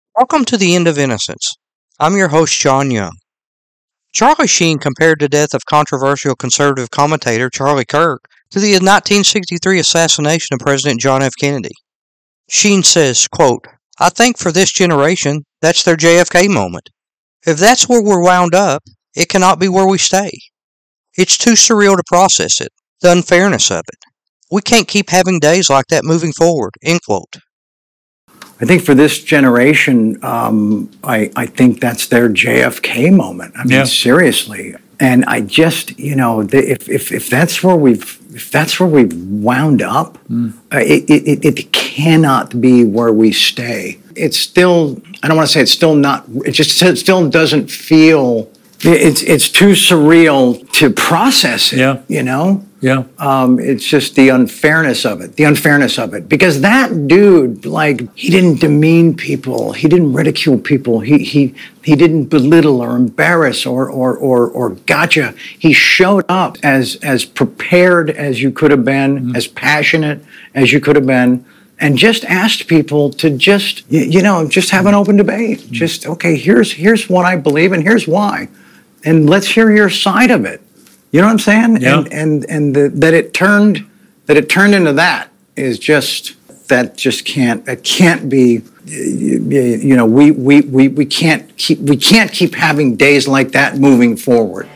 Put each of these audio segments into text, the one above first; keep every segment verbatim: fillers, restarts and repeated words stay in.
Welcome to the End of Innocence. I'm your host, John Young. Charlie Sheen compared the death of controversial conservative commentator Charlie Kirk to the nineteen sixty-three assassination of President John F. Kennedy. Sheen says, quote, I think for this generation, that's their J F K moment. If that's where we're wound up, it cannot be where we stay. It's too surreal to process it, the unfairness of it. We can't keep having days like that moving forward, end quote. I think for this generation, um, I, I think that's their J F K moment. I mean, yeah. seriously. And I just, you know, the, if, if if that's where we've if that's where we've wound up, mm. uh, it, it it cannot be where we stay. It's still, I don't want to say it's still not. It just it still doesn't feel. It's it's too surreal to process it. Yeah. You know. Yeah. Um, it's just the unfairness of it, the unfairness of it. Because that dude, like, he didn't demean people. He didn't ridicule people. He he he didn't belittle or embarrass or or or, or gotcha. He showed up as as prepared as you could have been, mm-hmm. as passionate as you could have been, and just asked people to just, you know, just have an open debate. Mm-hmm. Just, okay, here's here's what I believe and here's why. And let's hear your side of it. You know what I'm saying? Yeah. And and and the, that it turned that it turned into that is just that just can't it can't be you know we we we we can't keep we can't keep having days like that moving forward.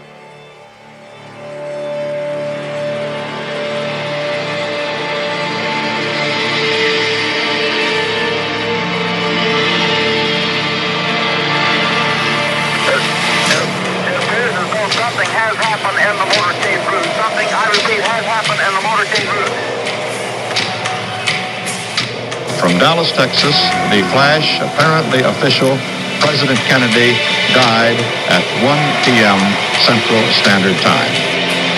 From Dallas, Texas, the flash, apparently official, President Kennedy died at one p.m. Central Standard Time.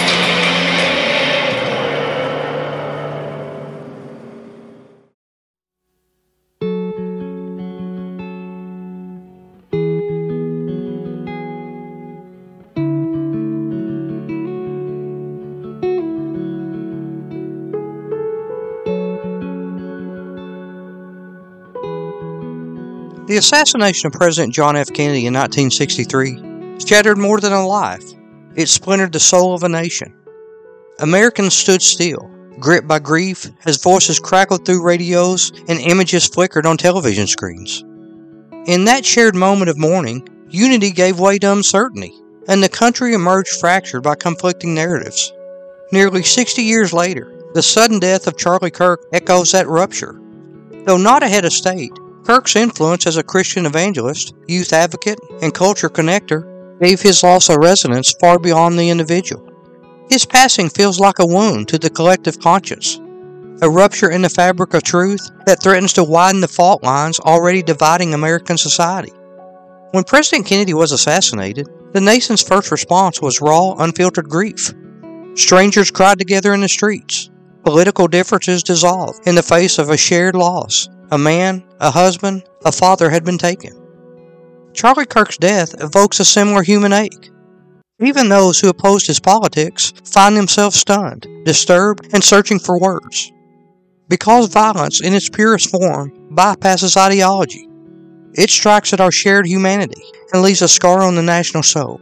The assassination of President John F. Kennedy in nineteen sixty-three shattered more than a life. It splintered the soul of a nation. Americans stood still, gripped by grief, as voices crackled through radios and images flickered on television screens. In that shared moment of mourning, unity gave way to uncertainty, and the country emerged fractured by conflicting narratives. Nearly sixty years later, the sudden death of Charlie Kirk echoes that rupture. Though not a head of state, Kirk's influence as a Christian evangelist, youth advocate, and culture connector gave his loss a resonance far beyond the individual. His passing feels like a wound to the collective conscience, a rupture in the fabric of truth that threatens to widen the fault lines already dividing American society. When President Kennedy was assassinated, the nation's first response was raw, unfiltered grief. Strangers cried together in the streets. Political differences dissolved in the face of a shared loss. A man, a husband, a father had been taken. Charlie Kirk's death evokes a similar human ache. Even those who opposed his politics find themselves stunned, disturbed, and searching for words. Because violence in its purest form bypasses ideology, it strikes at our shared humanity and leaves a scar on the national soul.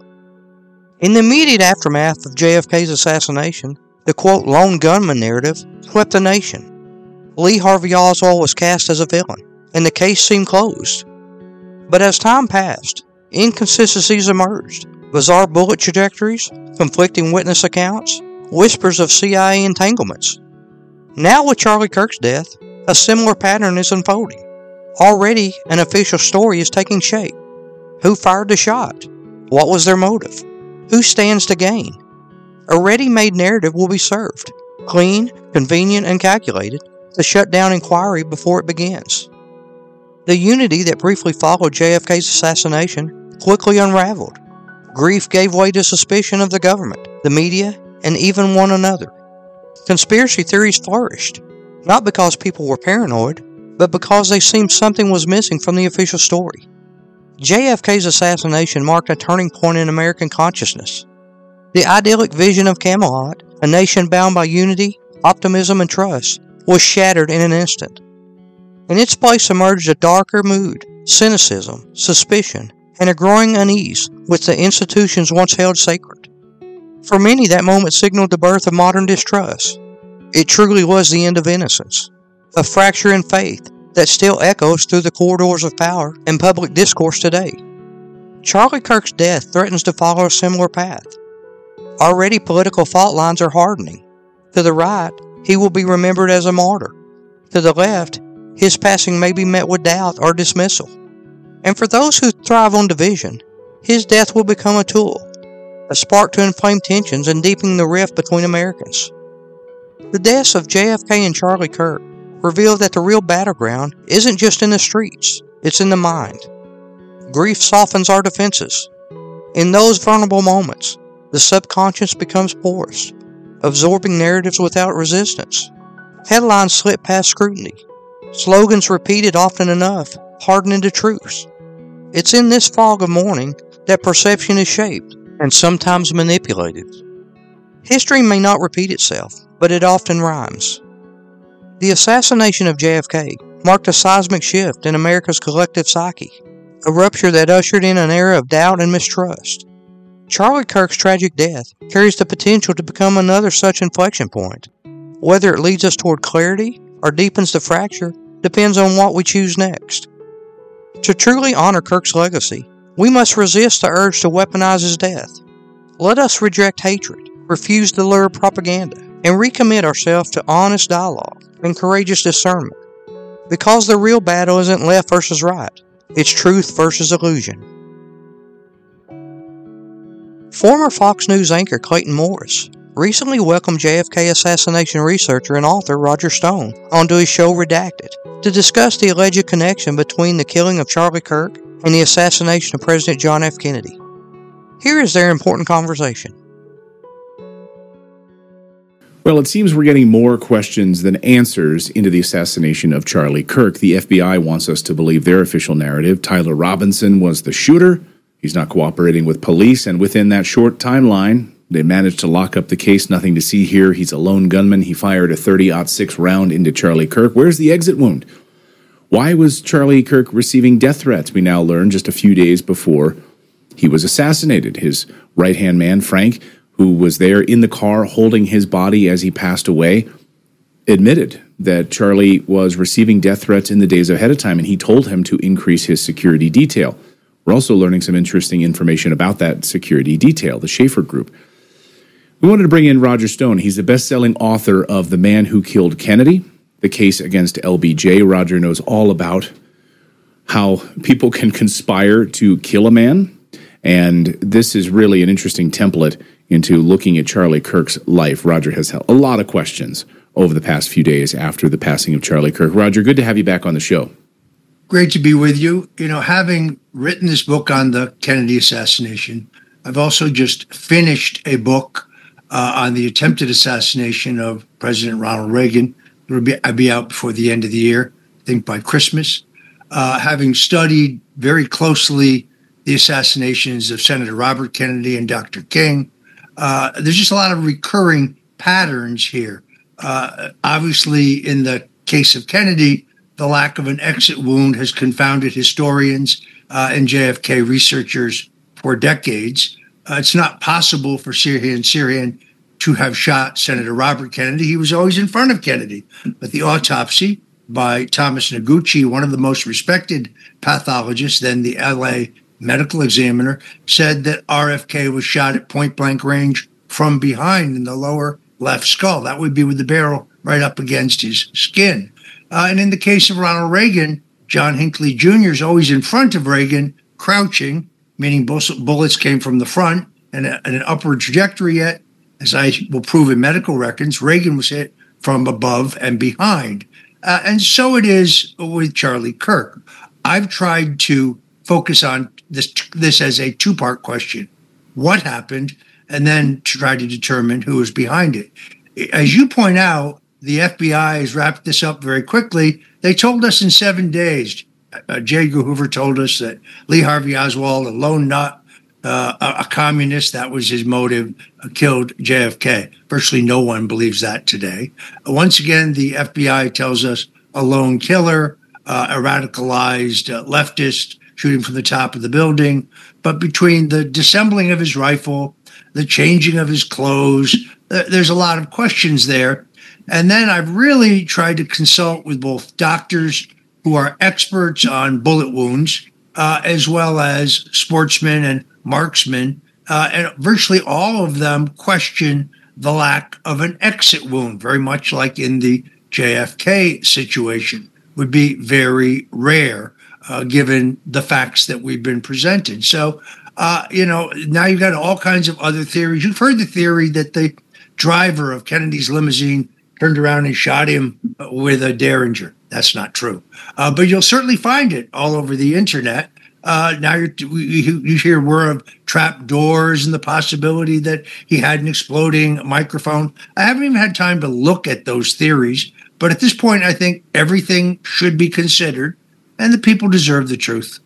In the immediate aftermath of J F K's assassination, the quote lone gunman narrative swept the nation. Lee Harvey Oswald was cast as a villain, and the case seemed closed. But as time passed, inconsistencies emerged. Bizarre bullet trajectories, conflicting witness accounts, whispers of C I A entanglements. Now with Charlie Kirk's death, a similar pattern is unfolding. Already, an official story is taking shape. Who fired the shot? What was their motive? Who stands to gain? A ready-made narrative will be served, clean, convenient, and calculated, to shut down inquiry before it begins. The unity that briefly followed J F K's assassination quickly unraveled. Grief gave way to suspicion of the government, the media, and even one another. Conspiracy theories flourished, not because people were paranoid, but because they seemed something was missing from the official story. J F K's assassination marked a turning point in American consciousness. The idyllic vision of Camelot, a nation bound by unity, optimism, and trust, was shattered in an instant. In its place emerged a darker mood, cynicism, suspicion, and a growing unease with the institutions once held sacred. For many, that moment signaled the birth of modern distrust. It truly was the end of innocence, a fracture in faith that still echoes through the corridors of power and public discourse today. Charlie Kirk's death threatens to follow a similar path. Already political fault lines are hardening. To the right, he will be remembered as a martyr. To the left, his passing may be met with doubt or dismissal. And for those who thrive on division, his death will become a tool, a spark to inflame tensions and deepen the rift between Americans. The deaths of J F K and Charlie Kirk reveal that the real battleground isn't just in the streets, it's in the mind. Grief softens our defenses. In those vulnerable moments, the subconscious becomes porous, absorbing narratives without resistance. Headlines slip past scrutiny. Slogans repeated often enough harden into truths. It's in this fog of mourning that perception is shaped and sometimes manipulated. History may not repeat itself, but it often rhymes. The assassination of J F K marked a seismic shift in America's collective psyche, a rupture that ushered in an era of doubt and mistrust. Charlie Kirk's tragic death carries the potential to become another such inflection point. Whether it leads us toward clarity or deepens the fracture depends on what we choose next. To truly honor Kirk's legacy, we must resist the urge to weaponize his death. Let us reject hatred, refuse the lure of propaganda, and recommit ourselves to honest dialogue and courageous discernment. Because the real battle isn't left versus right, it's truth versus illusion. Former Fox News anchor Clayton Morris recently welcomed J F K assassination researcher and author Roger Stone onto his show Redacted to discuss the alleged connection between the killing of Charlie Kirk and the assassination of President John F. Kennedy. Here is their important conversation. Well, it seems we're getting more questions than answers into the assassination of Charlie Kirk. The F B I wants us to believe their official narrative. Tyler Robinson was the shooter. He's not cooperating with police, and within that short timeline, they managed to lock up the case. Nothing to see here. He's a lone gunman. He fired a thirty aught six round into Charlie Kirk. Where's the exit wound? Why was Charlie Kirk receiving death threats? We now learn just a few days before he was assassinated. His right-hand man, Frank, who was there in the car holding his body as he passed away, admitted that Charlie was receiving death threats in the days ahead of time, and he told him to increase his security detail. We're also learning some interesting information about that security detail, the Schaefer Group. We wanted to bring in Roger Stone. He's the best-selling author of The Man Who Killed Kennedy, the case against L B J. Roger knows all about how people can conspire to kill a man, and this is really an interesting template into looking at Charlie Kirk's life. Roger has had a lot of questions over the past few days after the passing of Charlie Kirk. Roger, good to have you back on the show. Great to be with you. You know, having written this book on the Kennedy assassination, I've also just finished a book uh, on the attempted assassination of President Ronald Reagan. It'll be, I'll be out before the end of the year, I think by Christmas. Uh, having studied very closely the assassinations of Senator Robert Kennedy and Doctor King, uh, there's just a lot of recurring patterns here. Uh, obviously, in the case of Kennedy, the lack of an exit wound has confounded historians uh, and J F K researchers for decades. Uh, it's not possible for Sirhan Sirhan to have shot Senator Robert Kennedy. He was always in front of Kennedy. But the autopsy by Thomas Noguchi, one of the most respected pathologists, then the L A medical examiner, said that R F K was shot at point-blank range from behind in the lower left skull. That would be with the barrel right up against his skin. Uh, and in the case of Ronald Reagan, John Hinckley Junior is always in front of Reagan, crouching, meaning bullets came from the front and, a, and an upward trajectory yet. As I will prove in medical records, Reagan was hit from above and behind. Uh, and so it is with Charlie Kirk. I've tried to focus on this, this as a two-part question. What happened? And then to try to determine who was behind it. As you point out, the F B I has wrapped this up very quickly. They told us in seven days. Uh, J. Edgar Hoover told us that Lee Harvey Oswald, a lone nut, uh, a, a communist, that was his motive, uh, killed J F K. Virtually no one believes that today. Uh, once again, the F B I tells us a lone killer. uh, a radicalized uh, leftist shooting from the top of the building. But between the dissembling of his rifle, the changing of his clothes, uh, there's a lot of questions there. And then I've really tried to consult with both doctors who are experts on bullet wounds, uh, as well as sportsmen and marksmen. Uh, and virtually all of them question the lack of an exit wound, very much like in the J F K situation, would be very rare, uh, given the facts that we've been presented. So, uh, you know, now you've got all kinds of other theories. You've heard the theory that the driver of Kennedy's limousine turned around and shot him with a Derringer. That's not true. Uh, but you'll certainly find it all over the internet. Uh, now you're, you, you hear word of trap doors and the possibility that he had an exploding microphone. I haven't even had time to look at those theories. But at this point, I think everything should be considered, and the people deserve the truth.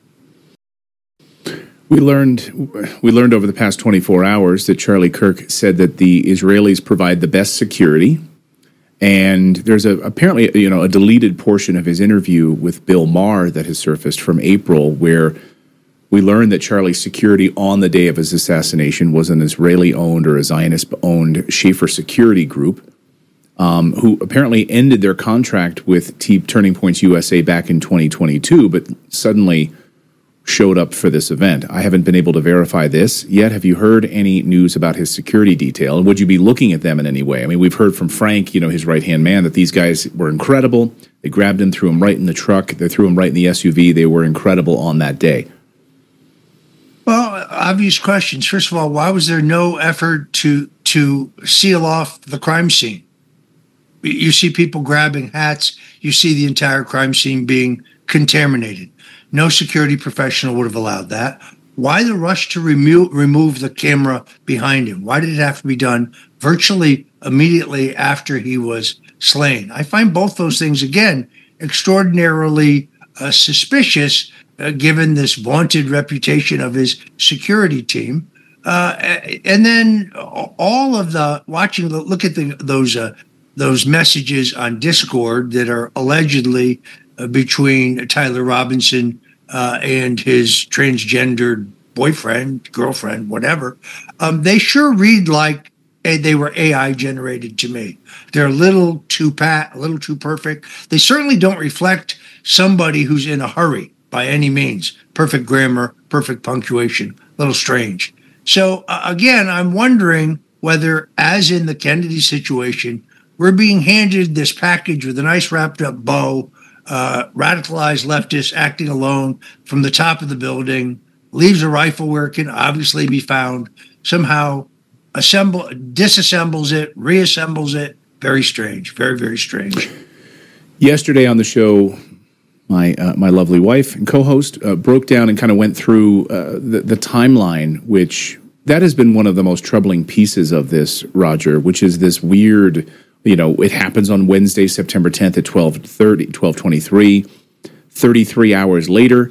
We learned we learned over the past twenty-four hours that Charlie Kirk said that the Israelis provide the best security. And there's a apparently you know a deleted portion of his interview with Bill Maher that has surfaced from April, where we learned that Charlie's security on the day of his assassination was an Israeli-owned or a Zionist-owned Schaefer Security Group, um, who apparently ended their contract with T- Turning Points U S A back in twenty twenty-two, but suddenly showed up for this event. I haven't been able to verify this yet. Have you heard any news about his security detail? And would you be looking at them in any way? I mean, we've heard from Frank, you know, his right-hand man, that these guys were incredible. They grabbed him, threw him right in the truck. They threw him right in the S U V. They were incredible on that day. Well, obvious questions. First of all, why was there no effort to to seal off the crime scene? You see people grabbing hats. You see the entire crime scene being contaminated. No security professional would have allowed that. Why the rush to remo- remove the camera behind him? Why did it have to be done virtually immediately after he was slain? I find both those things, again, extraordinarily uh, suspicious, uh, given this vaunted reputation of his security team. Uh, and then all of the watching, the, look at the, those uh, those messages on Discord that are allegedly uh, between Tyler Robinson uh, and his transgendered boyfriend, girlfriend, whatever. Um, they sure read like uh, they were A I generated to me. They're a little too pat, a little too perfect. They certainly don't reflect somebody who's in a hurry by any means. Perfect grammar, perfect punctuation, a little strange. So uh, again, I'm wondering whether, as in the Kennedy situation, we're being handed this package with a nice wrapped up bow, uh, radicalized leftists acting alone from the top of the building, leaves a rifle where it can obviously be found, somehow assemble, disassembles it, reassembles it. Very strange, very, very strange. Yesterday on the show, my uh, my lovely wife and co-host uh, broke down and kind of went through uh, the, the timeline, which that has been one of the most troubling pieces of this, Roger, which is this weird... You know, it happens on Wednesday, September tenth at twelve thirty, twelve twenty-three. thirty-three hours later,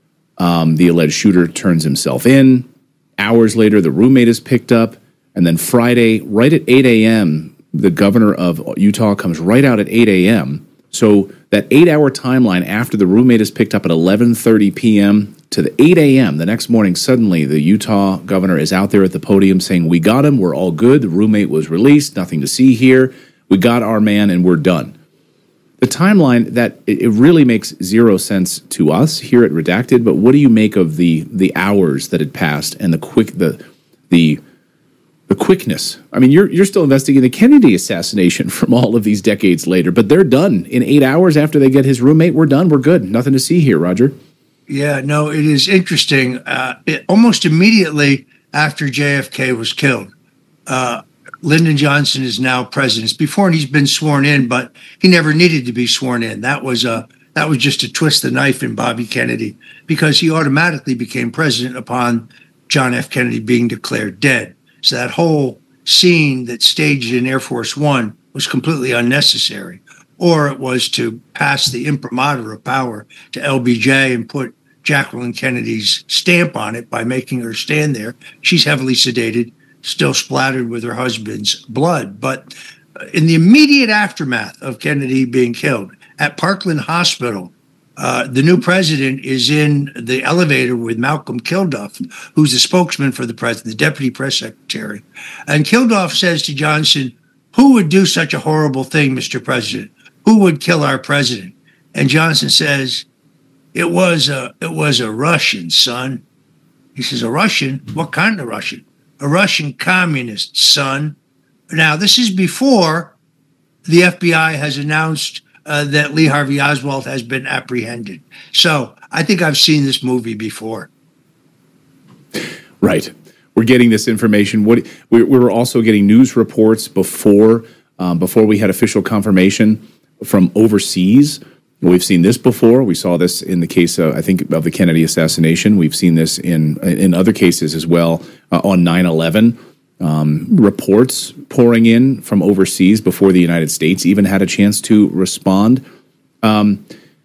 um, the alleged shooter turns himself in. Hours later, the roommate is picked up. And then Friday, right at eight a.m., the governor of Utah comes right out at eight a.m. So that eight-hour timeline after the roommate is picked up at eleven thirty p.m. to the eight a.m. the next morning, suddenly the Utah governor is out there at the podium saying, we got him, we're all good, the roommate was released, nothing to see here. We got our man and we're done. The timeline, that it really makes zero sense to us here at Redacted, but what do you make of the the hours that had passed and the quick the the the quickness? I mean, you're you're still investigating the Kennedy assassination from all of these decades later, but they're done. In eight hours after they get his roommate, we're done, we're good. Nothing to see here, Roger. Yeah, no, it is interesting. Uh, it, almost immediately after J F K was killed, uh, Lyndon Johnson is now president. It's before he's been sworn in, but he never needed to be sworn in. That was a that was just to twist the knife in Bobby Kennedy, because he automatically became president upon John F. Kennedy being declared dead. So that whole scene that staged in Air Force One was completely unnecessary. Or it was to pass the imprimatur of power to L B J and put Jacqueline Kennedy's stamp on it by making her stand there. She's heavily sedated, still splattered with her husband's blood. But in the immediate aftermath of Kennedy being killed at Parkland Hospital, Uh, the new president is in the elevator with Malcolm Kilduff, who's the spokesman for the president, the deputy press secretary. And Kilduff says to Johnson, "Who would do such a horrible thing, Mister President? Who would kill our president?" And Johnson says, it was a, it was a Russian, son. He says, a Russian? What kind of Russian? A Russian communist, son. Now, this is before the F B I has announced uh, that Lee Harvey Oswald has been apprehended. So I think I've seen this movie before. Right. We're getting this information. What we, we were also getting news reports before um, before we had official confirmation from overseas. We've seen this before. We saw this in the case, of, I think, of the Kennedy assassination. We've seen this in in other cases as well uh, on nine eleven. Um, reports pouring in from overseas before the United States even had a chance to respond. Um,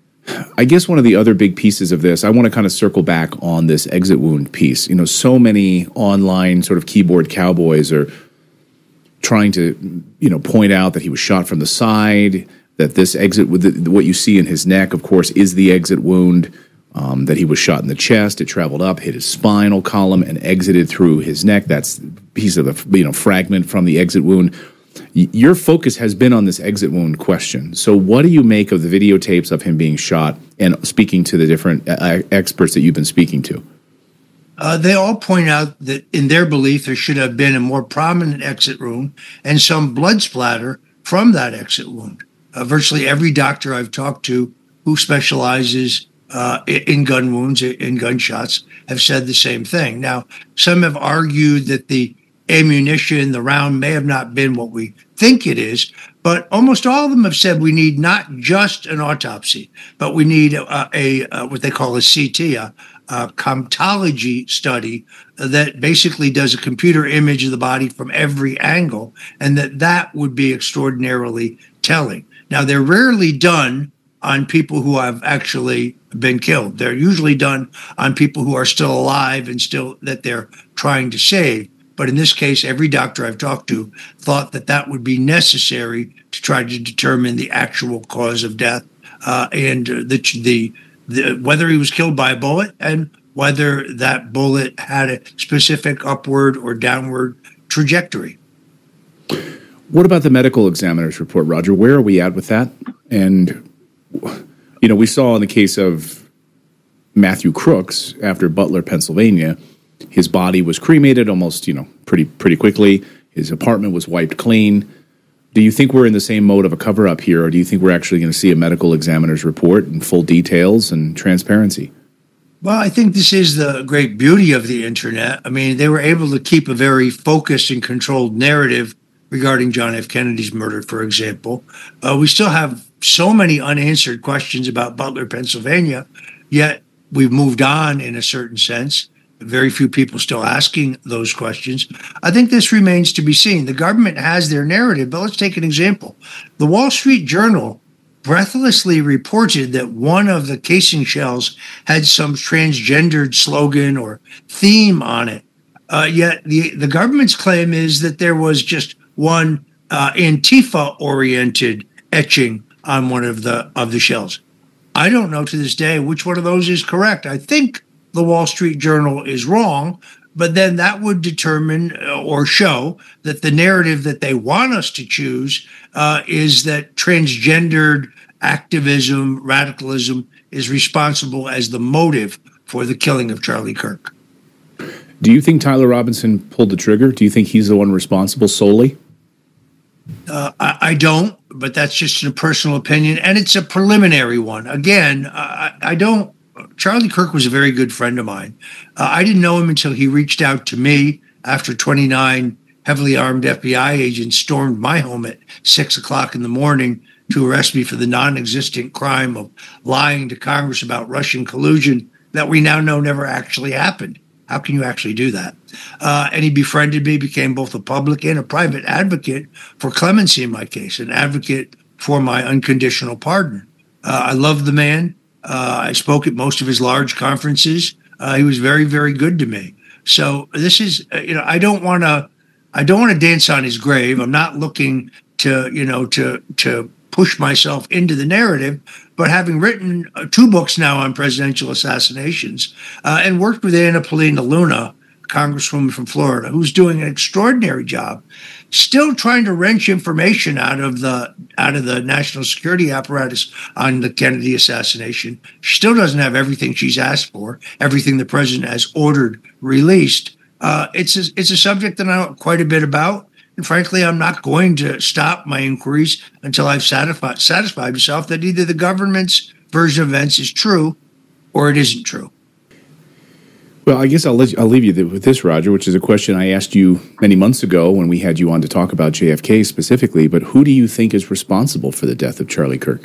I guess one of the other big pieces of this, I want to kind of circle back on this exit wound piece. You know, so many online sort of keyboard cowboys are trying to, you know, point out that he was shot from the side, that this exit, what you see in his neck, of course, is the exit wound, um, that he was shot in the chest, it traveled up, hit his spinal column, and exited through his neck. That's a piece of the, you know, fragment from the exit wound. Your focus has been on this exit wound question. So what do you make of the videotapes of him being shot and speaking to the different uh, experts that you've been speaking to? Uh, they all point out that in their belief, there should have been a more prominent exit wound and some blood splatter from that exit wound. Uh, virtually every doctor I've talked to who specializes uh, in gun wounds, in gunshots, have said the same thing. Now, some have argued that the ammunition, the round, may have not been what we think it is, but almost all of them have said we need not just an autopsy, but we need a, a, a what they call a C T, a, a comptology study that basically does a computer image of the body from every angle, and that that would be extraordinarily telling. Now, they're rarely done on people who have actually been killed. They're usually done on people who are still alive and still that they're trying to save. But in this case, every doctor I've talked to thought that that would be necessary to try to determine the actual cause of death uh, and the, the the whether he was killed by a bullet and whether that bullet had a specific upward or downward trajectory. What about the medical examiner's report, Roger? Where are we at with that? And, you know, we saw in the case of Matthew Crooks after Butler, Pennsylvania, his body was cremated almost, you know, pretty pretty quickly. His apartment was wiped clean. Do you think we're in the same mode of a cover-up here, or do you think we're actually going to see a medical examiner's report and full details and transparency? Well, I think this is the great beauty of the internet. I mean, they were able to keep a very focused and controlled narrative regarding John F. Kennedy's murder, for example. Uh, we still have so many unanswered questions about Butler, Pennsylvania, yet we've moved on in a certain sense. Very few people still asking those questions. I think this remains to be seen. The government has their narrative, but let's take an example. The Wall Street Journal breathlessly reported that one of the casing shells had some transgendered slogan or theme on it. Uh, yet the, the government's claim is that there was just one uh, Antifa-oriented etching on one of the of the shells. I don't know to this day which one of those is correct. I think the Wall Street Journal is wrong, but then that would determine or show that the narrative that they want us to choose uh, is that transgendered activism, radicalism is responsible as the motive for the killing of Charlie Kirk. Do you think Tyler Robinson pulled the trigger? Do you think he's the one responsible solely? Uh, I, I don't, but that's just a personal opinion, and it's a preliminary one. Again, I, I don't. Charlie Kirk was a very good friend of mine. Uh, I didn't know him until he reached out to me after twenty-nine heavily armed F B I agents stormed my home at six o'clock in the morning to arrest me for the non-existent crime of lying to Congress about Russian collusion that we now know never actually happened. How can you actually do that? Uh, and he befriended me, became both a public and a private advocate for clemency in my case, an advocate for my unconditional pardon. Uh, I love the man. Uh, I spoke at most of his large conferences. Uh, he was very, very good to me. So this is, uh, you know, I don't want to, I don't want to dance on his grave. I'm not looking to, you know, to to push myself into the narrative. But having written uh, two books now on presidential assassinations uh, and worked with Anna Paulina Luna, Congresswoman from Florida, who's doing an extraordinary job, still trying to wrench information out of the out of the national security apparatus on the Kennedy assassination. She still doesn't have everything she's asked for, everything the president has ordered released. Uh, it's a, it's a subject that I know quite a bit about. And frankly, I'm not going to stop my inquiries until I've satisfied, satisfied myself that either the government's version of events is true or it isn't true. Well, I guess I'll, let you, I'll leave you with this, Roger, which is a question I asked you many months ago when we had you on to talk about J F K specifically. But who do you think is responsible for the death of Charlie Kirk?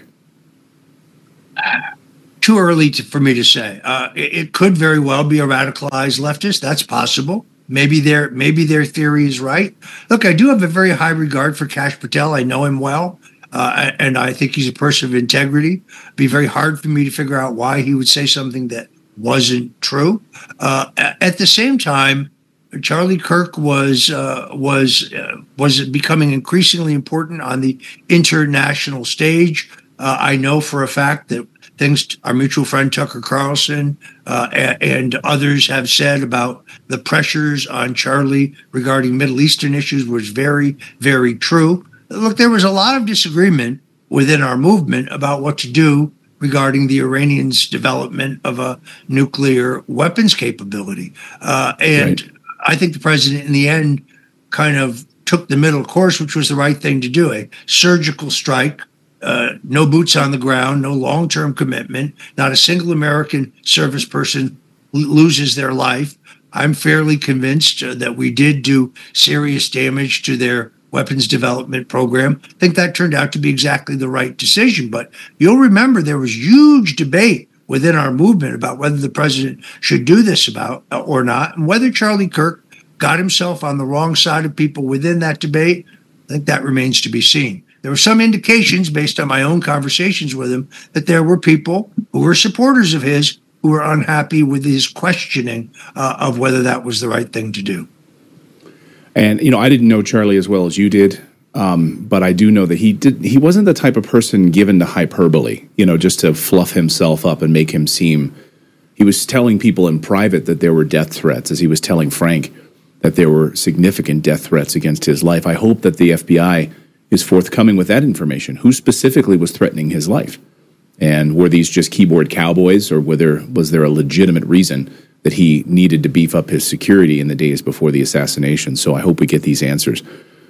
Too early to, for me to say. Uh, it, it could very well be a radicalized leftist. That's possible. Maybe their maybe their theory is right. Look, I do have a very high regard for Kash Patel. I know him well, uh, and I think he's a person of integrity. It'd be very hard for me to figure out why he would say something that wasn't true. Uh, at the same time, Charlie Kirk was uh, was uh, was becoming increasingly important on the international stage. Uh, I know for a fact that things our mutual friend Tucker Carlson uh, and, and others have said about the pressures on Charlie regarding Middle Eastern issues was very, very true. Look, there was a lot of disagreement within our movement about what to do regarding the Iranians' development of a nuclear weapons capability. Uh, and right. I think the president, in the end, kind of took the middle course, which was the right thing to do, a surgical strike. Uh, no boots on the ground, no long-term commitment. Not a single American service person l- loses their life. I'm fairly convinced uh, that we did do serious damage to their weapons development program. I think that turned out to be exactly the right decision. But you'll remember there was huge debate within our movement about whether the president should do this about uh, or not, and whether Charlie Kirk got himself on the wrong side of people within that debate. I think that remains to be seen. There were some indications based on my own conversations with him that there were people who were supporters of his who were unhappy with his questioning uh, of whether that was the right thing to do. And, you know, I didn't know Charlie as well as you did, um, but I do know that he did. He wasn't the type of person given to hyperbole, you know, just to fluff himself up and make him seem. He was telling people in private that there were death threats, as he was telling Frank that there were significant death threats against his life. I hope that the F B I is forthcoming with that information. Who specifically was threatening his life? And were these just keyboard cowboys, or were there, was there a legitimate reason that he needed to beef up his security in the days before the assassination? So I hope we get these answers.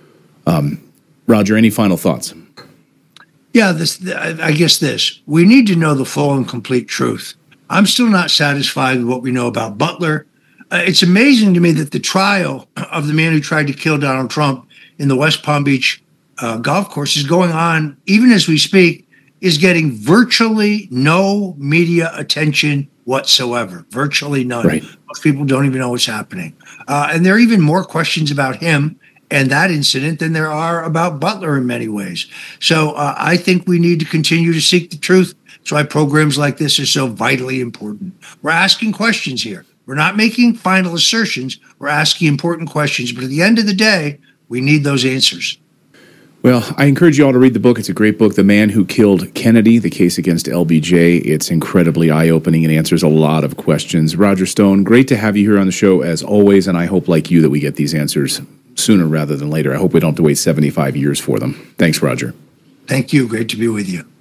Um, Roger, any final thoughts? Yeah, this, I guess this. We need to know the full and complete truth. I'm still not satisfied with what we know about Butler. Uh, it's amazing to me that the trial of the man who tried to kill Donald Trump in the West Palm Beach Uh, golf course is going on, even as we speak, is getting virtually no media attention whatsoever. Virtually none. Right. Most people don't even know what's happening. Uh, and there are even more questions about him and that incident than there are about Butler in many ways. So uh, I think we need to continue to seek the truth. That's why programs like this are so vitally important. We're asking questions here. We're not making final assertions. We're asking important questions. But at the end of the day, we need those answers. Well, I encourage you all to read the book. It's a great book, The Man Who Killed Kennedy, The Case Against L B J. It's incredibly eye-opening and answers a lot of questions. Roger Stone, great to have you here on the show as always, and I hope, like you, that we get these answers sooner rather than later. I hope we don't have to wait seventy-five years for them. Thanks, Roger. Thank you. Great to be with you.